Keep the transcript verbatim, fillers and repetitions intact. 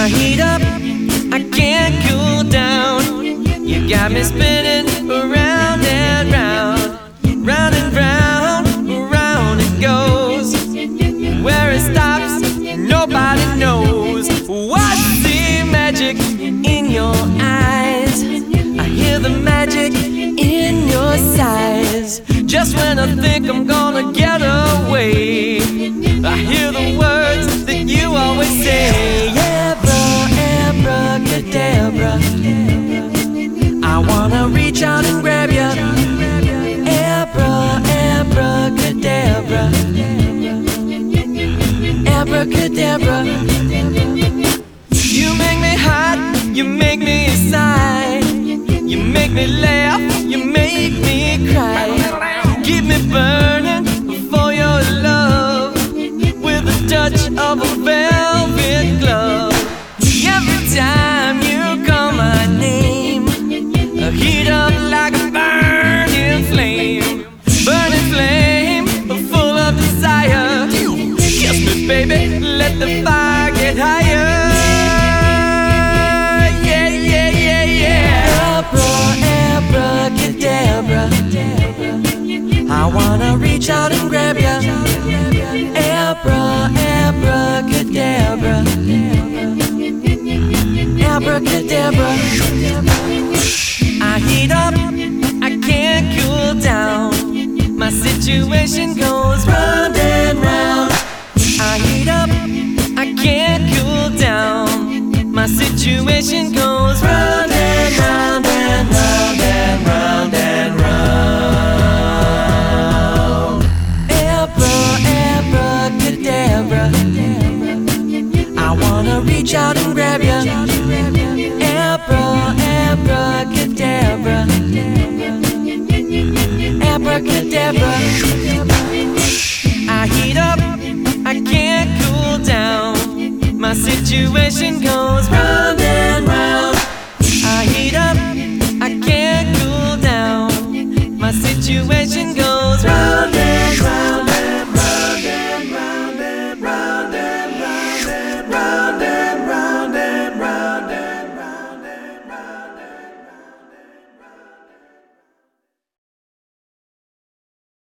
I heat up, I can't cool down. You got me spinning around and round, round and round, round it goes. Where it stops, nobody knows. What's the magic in your eyes? I hear the magic in your sighs. Just when I think I'm gonna get away, I hear the words that you always say. Abra, abracadabra, I wanna reach out and grab ya. Abra, abracadabra, abracadabra. You make me hot, you make me sigh, you make me laugh, you make me cry. Keep me burning for your love with the touch of a velvet glove. Every time you call my name, I heat up like a burning flame, burning flame, full of desire. Kiss me, baby, let the fire get higher. Yeah, yeah, yeah, yeah. Abra, abracadabra, I wanna reach out and grab ya. Abra, abracadabra, abracadabra. I heat up, I can't cool down. My situation goes round and round. I heat up, I can't cool down. My situation goes round and round and round and round and round. Abra, abracadabra, I wanna reach out and grab ya. Abra, abracadabra, abracadabra. I heat up, I can't cool down. My situation goes round.